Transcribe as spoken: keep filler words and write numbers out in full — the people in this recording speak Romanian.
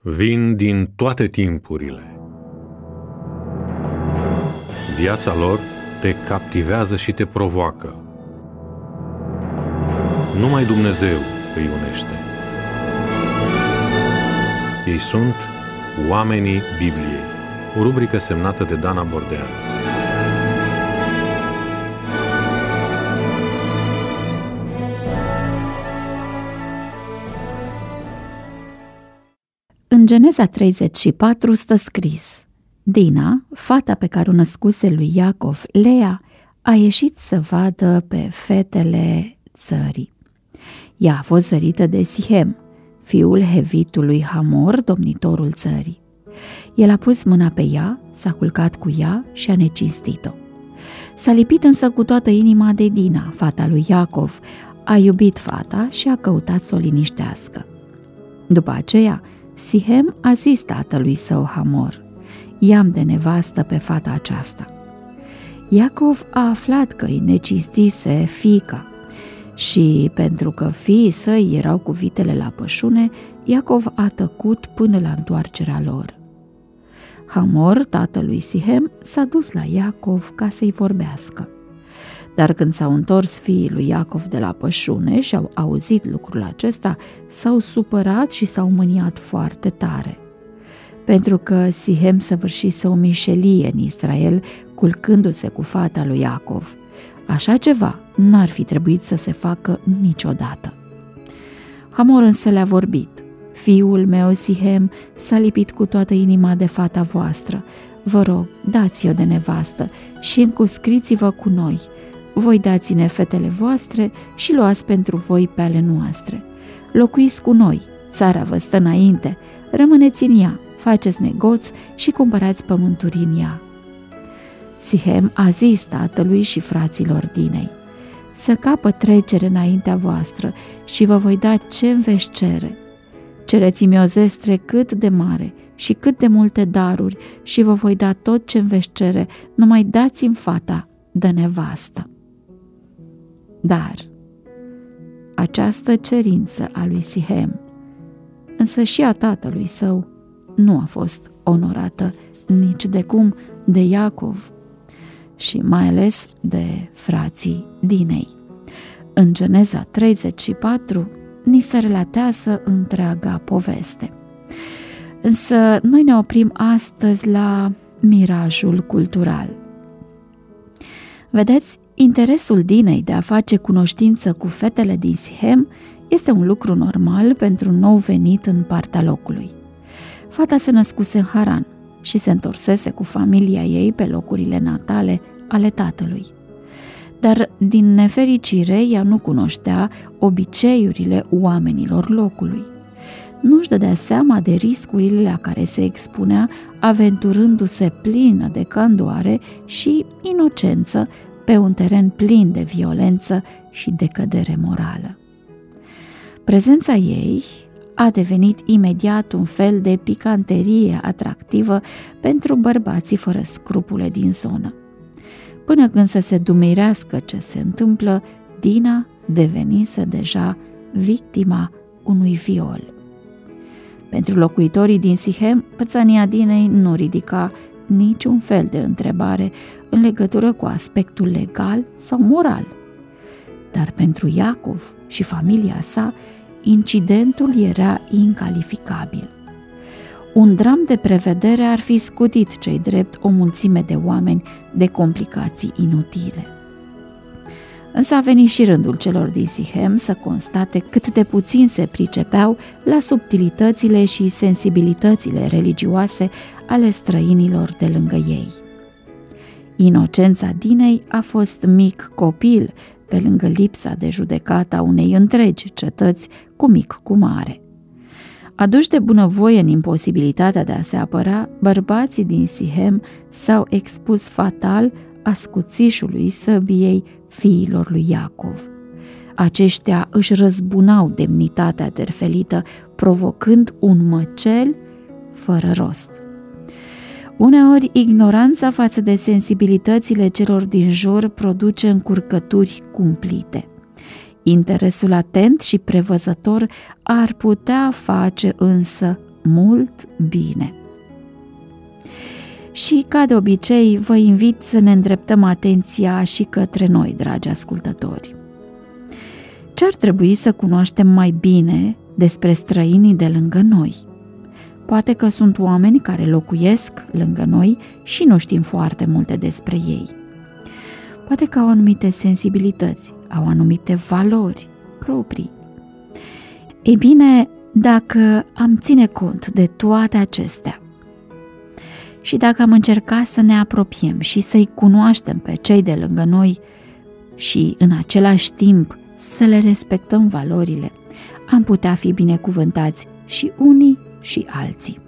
vin din toate timpurile. Viața lor te captivează și te provoacă. Numai Dumnezeu îi unește. Ei sunt Oamenii Bibliei, o rubrică semnată de Dana Bordean. În Geneza treizeci și patru stă scris: Dina, fata pe care o născuse lui Iacov, Lea, a ieșit să vadă pe fetele țării. Ea a fost zărită de Sihem, fiul hevitului Hamor, domnitorul țării. El a pus mâna pe ea, s-a culcat cu ea și a necinstit-o. S-a lipit însă cu toată inima de Dina, fata lui Iacov, a iubit fata și a căutat să o liniștească. După aceea, Sihem a zis tatălui său Hamor: Ia-mi de nevastă pe fata aceasta. Iacov a aflat că îi necinstise fiica și, pentru că fiii săi erau cu vitele la pășune, Iacov a tăcut până la întoarcerea lor. Hamor, tatălui Sihem, s-a dus la Iacov ca să-i vorbească. Dar când s-au întors fiii lui Iacov de la pășune și au auzit lucrul acesta, s-au supărat și s-au mâniat foarte tare. Pentru că Sihem săvârșise o mișelie în Israel, culcându-se cu fata lui Iacov. Așa ceva n-ar fi trebuit să se facă niciodată. Hamor însă le-a vorbit: Fiul meu Sihem s-a lipit cu toată inima de fata voastră. Vă rog, dați-o de nevastă și încuscriți-vă cu noi. Voi dați-ne fetele voastre și luați pentru voi pe ale noastre. Locuiți cu noi, țara vă stă înainte, rămâneți în ea, faceți negoți și cumpărați pământuri în ea. Sihem a zis tatălui și fraților Dinei: Să capă trecere înaintea voastră și vă voi da ce-mi veți cere. Cereți-mi o zestre cât de mare și cât de multe daruri și vă voi da tot ce-mi veți cere, numai dați-mi fata de nevastă. Dar această cerință a lui Sihem, însă și a tatălui său, nu a fost onorată nici de cum de Iacov și mai ales de frații Dinei. În Geneza treizeci și patru ni se relatează întreaga poveste. Însă noi ne oprim astăzi la mirajul cultural. Vedeți, interesul Dinei de a face cunoștință cu fetele din Sihem este un lucru normal pentru un nou venit în partea locului. Fata se născuse în Haran și se întorsese cu familia ei pe locurile natale ale tatălui. Dar din nefericire ea nu cunoștea obiceiurile oamenilor locului. Nu-și dădea seama de riscurile la care se expunea, aventurându-se plină de candoare și inocență pe un teren plin de violență și decădere morală. Prezența ei a devenit imediat un fel de picanterie atractivă pentru bărbații fără scrupule din zonă. Până când să se dumirească ce se întâmplă, Dina devenise deja victima unui viol. Pentru locuitorii din Sihem, pățania Dinei nu ridica niciun fel de întrebare în legătură cu aspectul legal sau moral. Dar pentru Iacov și familia sa, incidentul era incalificabil. Un dram de prevedere ar fi scutit cei drept o mulțime de oameni de complicații inutile. Însă a venit și rândul celor din Sihem să constate cât de puțin se pricepeau la subtilitățile și sensibilitățile religioase ale străinilor de lângă ei. Inocența Dinei a fost mic copil pe lângă lipsa de judecată a unei întregi cetăți cu mic cu mare. Aduși de bunăvoie în imposibilitatea de a se apăra, bărbații din Sihem s-au expus fatal ascuțișului săbiei fiilor lui Iacov. Aceștia își răzbunau demnitatea terfelită, provocând un măcel fără rost. Uneori, ignoranța față de sensibilitățile celor din jur produce încurcături cumplite. Interesul atent și prevăzător ar putea face însă mult bine. Și, ca de obicei, vă invit să ne îndreptăm atenția și către noi, dragi ascultători. Ce ar trebui să cunoaștem mai bine despre străinii de lângă noi? Poate că sunt oameni care locuiesc lângă noi și nu știm foarte multe despre ei. Poate că au anumite sensibilități, au anumite valori proprii. Ei bine, dacă am ține cont de toate acestea și dacă am încercat să ne apropiem și să-i cunoaștem pe cei de lângă noi și în același timp să le respectăm valorile, am putea fi binecuvântați și unii și alții.